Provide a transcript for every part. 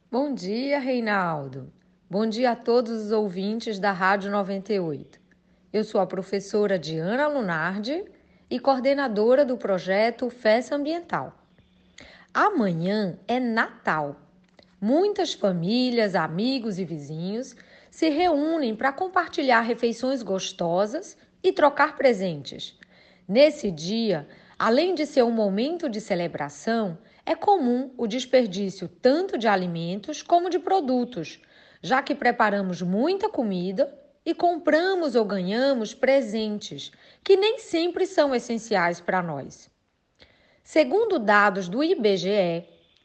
Bom dia, Reinaldo. Bom dia a todos os ouvintes da Rádio 98. Eu sou a professora Diana Lunardi e coordenadora do projeto Festa Ambiental. Amanhã é Natal. Muitas famílias, amigos e vizinhos se reúnem para compartilhar refeições gostosas e trocar presentes. Nesse dia, além de ser um momento de celebração, é comum o desperdício tanto de alimentos como de produtos, já que preparamos muita comida e compramos ou ganhamos presentes que nem sempre são essenciais para nós. Segundo dados do IBGE,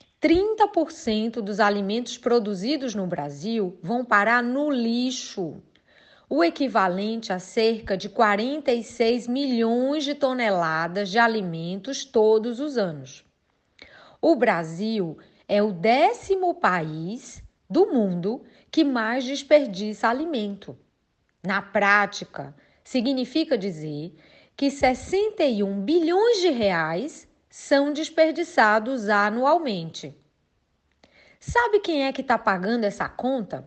30% dos alimentos produzidos no Brasil vão parar no lixo, o equivalente a cerca de 46 milhões de toneladas de alimentos todos os anos. O Brasil é o 10º país do mundo que mais desperdiça alimento. Na prática, significa dizer que 61 bilhões de reais são desperdiçados anualmente. Sabe quem é que está pagando essa conta?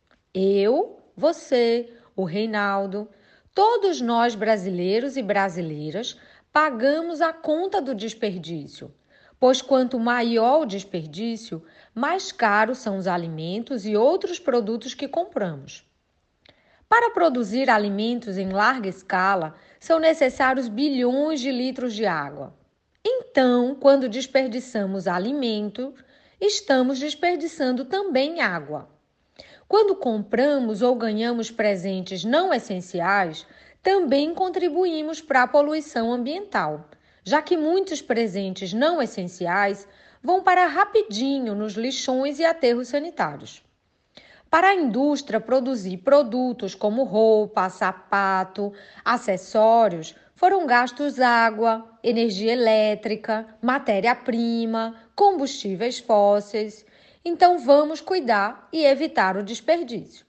Eu, você, o Reinaldo, todos nós brasileiros e brasileiras pagamos a conta do desperdício, pois quanto maior o desperdício, mais caros são os alimentos e outros produtos que compramos. Para produzir alimentos em larga escala, são necessários bilhões de litros de água. Então, quando desperdiçamos alimento, estamos desperdiçando também água. Quando compramos ou ganhamos presentes não essenciais, também contribuímos para a poluição ambiental, já que muitos presentes não essenciais vão parar rapidinho nos lixões e aterros sanitários. Para a indústria produzir produtos como roupa, sapato, acessórios, foram gastos água, energia elétrica, matéria-prima, combustíveis fósseis. Então vamos cuidar e evitar o desperdício.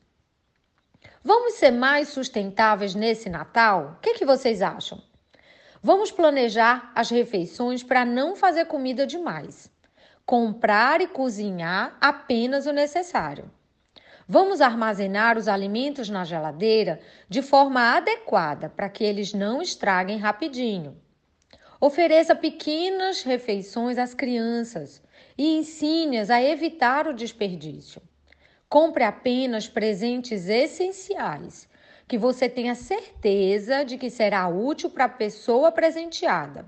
Vamos ser mais sustentáveis nesse Natal? O que vocês acham? Vamos planejar as refeições para não fazer comida demais. Comprar e cozinhar apenas o necessário. Vamos armazenar os alimentos na geladeira de forma adequada para que eles não estraguem rapidinho. Ofereça pequenas refeições às crianças e ensine-as a evitar o desperdício. Compre apenas presentes essenciais, que você tenha certeza de que será útil para a pessoa presenteada.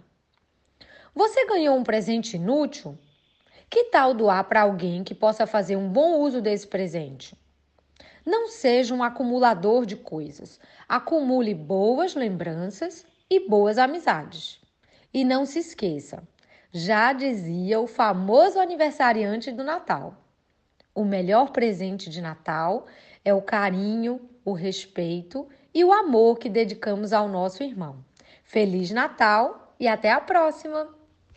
Você ganhou um presente inútil? Que tal doar para alguém que possa fazer um bom uso desse presente? Não seja um acumulador de coisas. Acumule boas lembranças e boas amizades. E não se esqueça, já dizia o famoso aniversariante do Natal: o melhor presente de Natal é o carinho, o respeito e o amor que dedicamos ao nosso irmão. Feliz Natal e até a próxima!